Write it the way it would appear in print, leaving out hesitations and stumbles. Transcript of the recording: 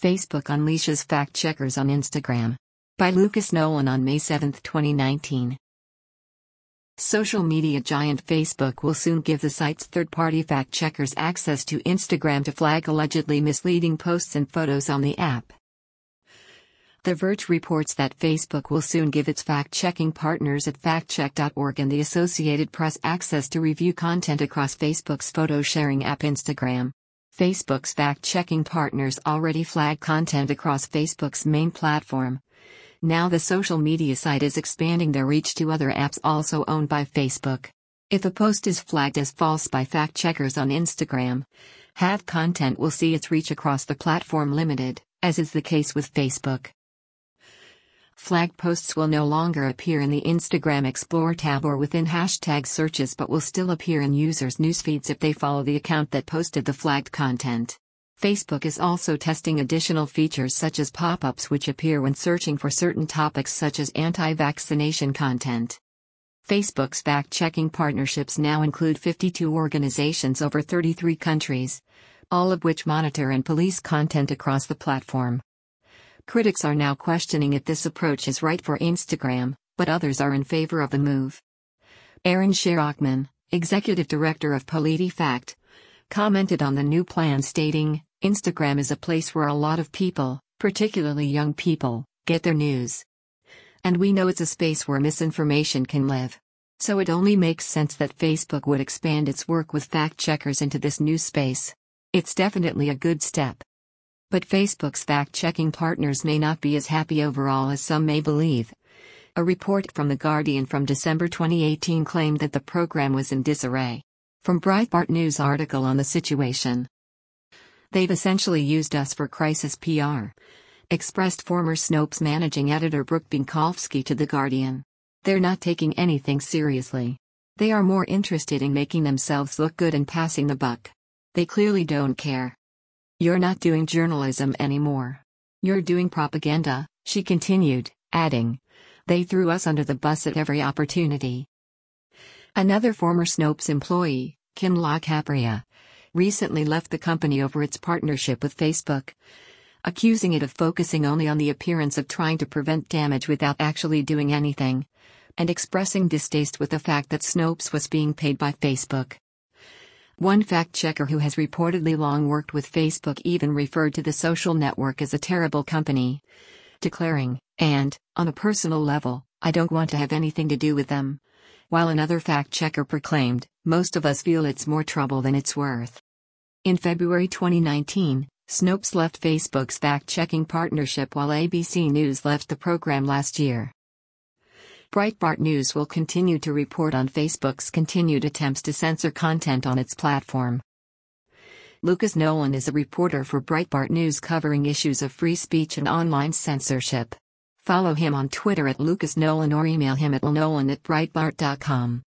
Facebook unleashes fact-checkers on Instagram. By Lucas Nolan on May 7, 2019. Social media giant Facebook will soon give the site's third-party fact-checkers access to Instagram to flag allegedly misleading posts and photos on the app. The Verge reports that Facebook will soon give its fact-checking partners at factcheck.org and the Associated Press access to review content across Facebook's photo-sharing app Instagram. Facebook's fact-checking partners already flag content across Facebook's main platform. Now the social media site is expanding their reach to other apps also owned by Facebook. If a post is flagged as false by fact-checkers on Instagram, that content will see its reach across the platform limited, as is the case with Facebook. Flagged posts will no longer appear in the Instagram Explore tab or within hashtag searches but will still appear in users' newsfeeds if they follow the account that posted the flagged content. Facebook is also testing additional features such as pop-ups which appear when searching for certain topics such as anti-vaccination content. Facebook's fact-checking partnerships now include 52 organizations over 33 countries, all of which monitor and police content across the platform. Critics are now questioning if this approach is right for Instagram, but others are in favor of the move. Aaron Shirachman, executive director of PolitiFact, commented on the new plan stating, "Instagram is a place where a lot of people, particularly young people, get their news. And we know it's a space where misinformation can live. So it only makes sense that Facebook would expand its work with fact-checkers into this new space. It's definitely a good step." But Facebook's fact-checking partners may not be as happy overall as some may believe. A report from The Guardian from December 2018 claimed that the program was in disarray. From Breitbart News article on the situation. "They've essentially used us for crisis PR," expressed former Snopes managing editor Brooke Binkowski to The Guardian. "They're not taking anything seriously. They are more interested in making themselves look good and passing the buck. They clearly don't care. You're not doing journalism anymore. You're doing propaganda," she continued, adding, "They threw us under the bus at every opportunity." Another former Snopes employee, Kim LaCapria, recently left the company over its partnership with Facebook, accusing it of focusing only on the appearance of trying to prevent damage without actually doing anything, and expressing distaste with the fact that Snopes was being paid by Facebook. One fact-checker who has reportedly long worked with Facebook even referred to the social network as a terrible company, declaring, "And, on a personal level, I don't want to have anything to do with them." While another fact-checker proclaimed, "Most of us feel it's more trouble than it's worth." In February 2019, Snopes left Facebook's fact-checking partnership while ABC News left the program last year. Breitbart News will continue to report on Facebook's continued attempts to censor content on its platform. Lucas Nolan is a reporter for Breitbart News covering issues of free speech and online censorship. Follow him on Twitter at Lucas Nolan or email him at lnolan@breitbart.com.